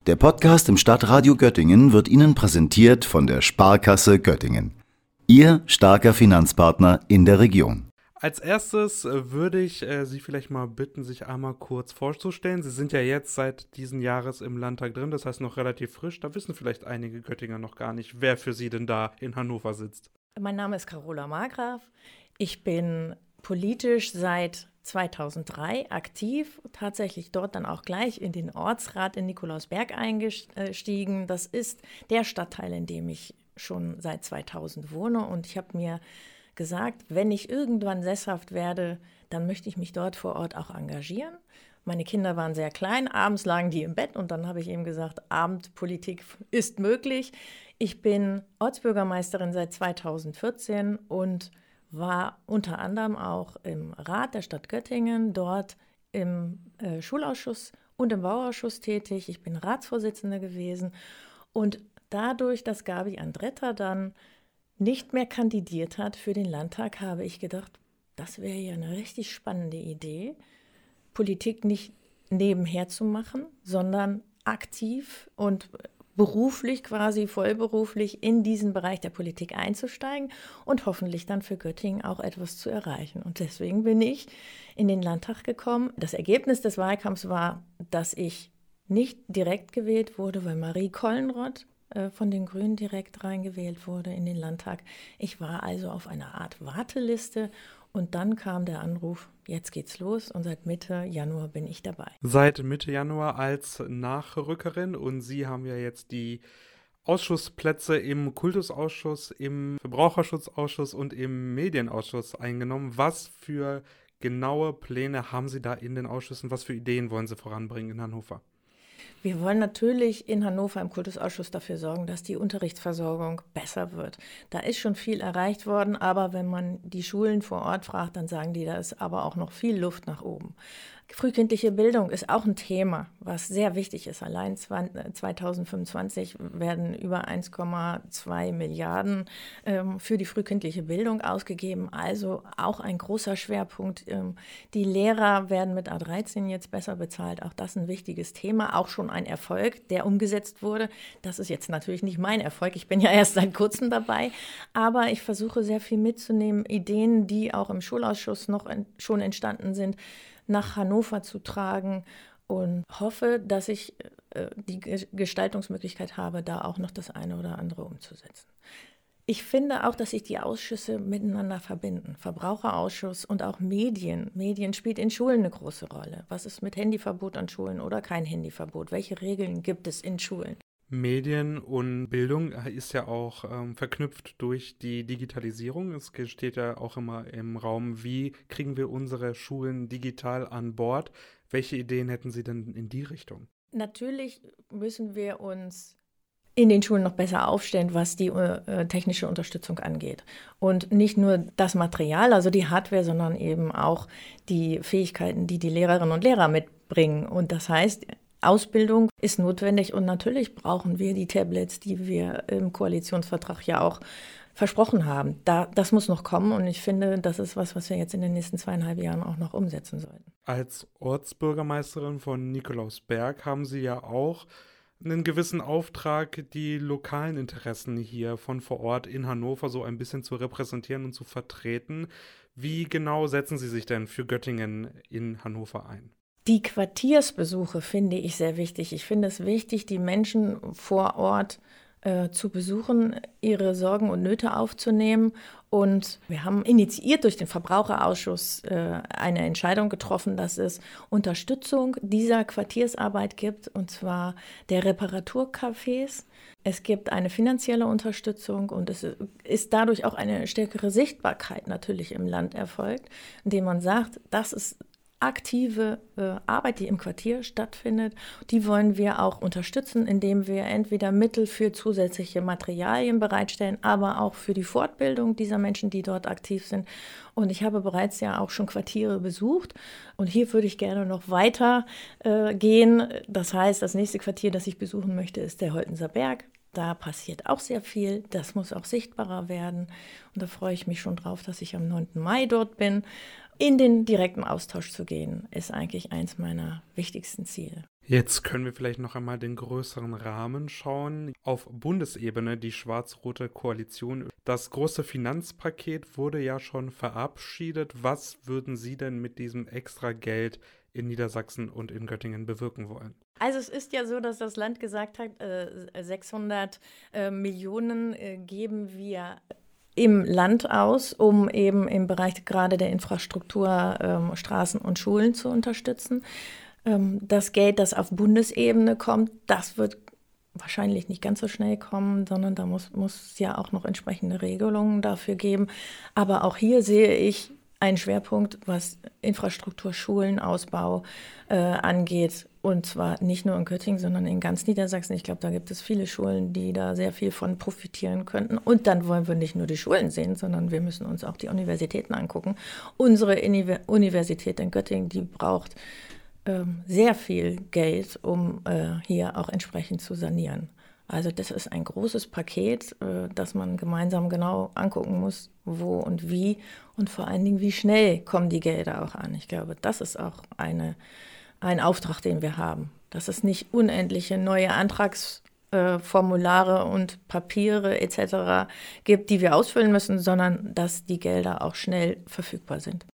Der Podcast im Stadtradio Göttingen wird Ihnen präsentiert von der Sparkasse Göttingen. Ihr starker Finanzpartner in der Region. Als erstes würde ich Sie vielleicht mal bitten, sich einmal kurz vorzustellen. Sie sind ja jetzt seit diesen Jahres im Landtag drin, das heißt noch relativ frisch. Da wissen vielleicht einige Göttinger noch gar nicht, wer für Sie denn da in Hannover sitzt. Mein Name ist Carola Markgraf. Ich bin politisch seit 2003 aktiv, tatsächlich dort dann auch gleich in den Ortsrat in Nikolausberg eingestiegen. Das ist der Stadtteil, in dem ich schon seit 2000 wohne, und ich habe mir gesagt, wenn ich irgendwann sesshaft werde, dann möchte ich mich dort vor Ort auch engagieren. Meine Kinder waren sehr klein, abends lagen die im Bett und dann habe ich eben gesagt, Abendpolitik ist möglich. Ich bin Ortsbürgermeisterin seit 2014 und war unter anderem auch im Rat der Stadt Göttingen, dort im Schulausschuss und im Bauausschuss tätig. Ich bin Ratsvorsitzende gewesen, und dadurch, dass Gabi Andretta dann nicht mehr kandidiert hat für den Landtag, habe ich gedacht, das wäre ja eine richtig spannende Idee, Politik nicht nebenher zu machen, sondern aktiv und beruflich, quasi vollberuflich in diesen Bereich der Politik einzusteigen und hoffentlich dann für Göttingen auch etwas zu erreichen. Und deswegen bin ich in den Landtag gekommen. Das Ergebnis des Wahlkampfs war, dass ich nicht direkt gewählt wurde, weil Marie Kollenrott von den Grünen direkt reingewählt wurde in den Landtag. Ich war also auf einer Art Warteliste. Und dann kam der Anruf, jetzt geht's los, und seit Mitte Januar bin ich dabei. Seit Mitte Januar als Nachrückerin, und Sie haben ja jetzt die Ausschussplätze im Kultusausschuss, im Verbraucherschutzausschuss und im Medienausschuss eingenommen. Was für genaue Pläne haben Sie da in den Ausschüssen? Was für Ideen wollen Sie voranbringen in Hannover? Wir wollen natürlich in Hannover im Kultusausschuss dafür sorgen, dass die Unterrichtsversorgung besser wird. Da ist schon viel erreicht worden, aber wenn man die Schulen vor Ort fragt, dann sagen die, da ist aber auch noch viel Luft nach oben. Frühkindliche Bildung ist auch ein Thema, was sehr wichtig ist. Allein 2025 werden über 1,2 Milliarden für die frühkindliche Bildung ausgegeben. Also auch ein großer Schwerpunkt. Die Lehrer werden mit A13 jetzt besser bezahlt. Auch das ein wichtiges Thema. Auch schon ein Erfolg, der umgesetzt wurde. Das ist jetzt natürlich nicht mein Erfolg. Ich bin ja erst seit kurzem dabei. Aber ich versuche sehr viel mitzunehmen. Ideen, die auch im Schulausschuss noch schon entstanden sind, nach Hannover zu tragen, und hoffe, dass ich die Gestaltungsmöglichkeit habe, da auch noch das eine oder andere umzusetzen. Ich finde auch, dass sich die Ausschüsse miteinander verbinden. Verbraucherausschuss und auch Medien. Medien spielt in Schulen eine große Rolle. Was ist mit Handyverbot an Schulen oder kein Handyverbot? Welche Regeln gibt es in Schulen? Medien und Bildung ist ja auch verknüpft durch die Digitalisierung. Es steht ja auch immer im Raum, wie kriegen wir unsere Schulen digital an Bord? Welche Ideen hätten Sie denn in die Richtung? Natürlich müssen wir uns in den Schulen noch besser aufstellen, was die technische Unterstützung angeht. Und nicht nur das Material, also die Hardware, sondern eben auch die Fähigkeiten, die die Lehrerinnen und Lehrer mitbringen. Und das heißt, Ausbildung ist notwendig, und natürlich brauchen wir die Tablets, die wir im Koalitionsvertrag ja auch versprochen haben. Das muss noch kommen, und ich finde, das ist was wir jetzt in den nächsten 2,5 Jahren auch noch umsetzen sollten. Als Ortsbürgermeisterin von Nikolausberg haben Sie ja auch einen gewissen Auftrag, die lokalen Interessen hier von vor Ort in Hannover so ein bisschen zu repräsentieren und zu vertreten. Wie genau setzen Sie sich denn für Göttingen in Hannover ein? Die Quartiersbesuche finde ich sehr wichtig. Ich finde es wichtig, die Menschen vor Ort zu besuchen, ihre Sorgen und Nöte aufzunehmen. Und wir haben initiiert durch den Verbraucherausschuss eine Entscheidung getroffen, dass es Unterstützung dieser Quartiersarbeit gibt, und zwar der Reparaturcafés. Es gibt eine finanzielle Unterstützung, und es ist dadurch auch eine stärkere Sichtbarkeit natürlich im Land erfolgt, indem man sagt, das ist aktive Arbeit, die im Quartier stattfindet. Die wollen wir auch unterstützen, indem wir entweder Mittel für zusätzliche Materialien bereitstellen, aber auch für die Fortbildung dieser Menschen, die dort aktiv sind. Und ich habe bereits ja auch schon Quartiere besucht, und hier würde ich gerne noch weiter gehen. Das heißt, das nächste Quartier, das ich besuchen möchte, ist der Holtenser Berg. Da passiert auch sehr viel, das muss auch sichtbarer werden, und da freue ich mich schon drauf, dass ich am 9. Mai dort bin. In den direkten Austausch zu gehen, ist eigentlich eins meiner wichtigsten Ziele. Jetzt können wir vielleicht noch einmal den größeren Rahmen schauen. Auf Bundesebene die schwarz-rote Koalition. Das große Finanzpaket wurde ja schon verabschiedet. Was würden Sie denn mit diesem extra Geld in Niedersachsen und in Göttingen bewirken wollen? Also es ist ja so, dass das Land gesagt hat, 600 Millionen geben wir im Land aus, um eben im Bereich gerade der Infrastruktur, Straßen und Schulen zu unterstützen. Das Geld, das auf Bundesebene kommt, das wird wahrscheinlich nicht ganz so schnell kommen, sondern da muss es ja auch noch entsprechende Regelungen dafür geben. Aber auch hier sehe ich einen Schwerpunkt, was Infrastruktur, Schulenausbau angeht. Und zwar nicht nur in Göttingen, sondern in ganz Niedersachsen. Ich glaube, da gibt es viele Schulen, die da sehr viel von profitieren könnten. Und dann wollen wir nicht nur die Schulen sehen, sondern wir müssen uns auch die Universitäten angucken. Unsere Universität in Göttingen, die braucht sehr viel Geld, um hier auch entsprechend zu sanieren. Also das ist ein großes Paket, das man gemeinsam genau angucken muss, wo und wie und vor allen Dingen, wie schnell kommen die Gelder auch an. Ich glaube, das ist auch ein Auftrag, den wir haben, dass es nicht unendliche neue Antragsformulare und Papiere etc. gibt, die wir ausfüllen müssen, sondern dass die Gelder auch schnell verfügbar sind.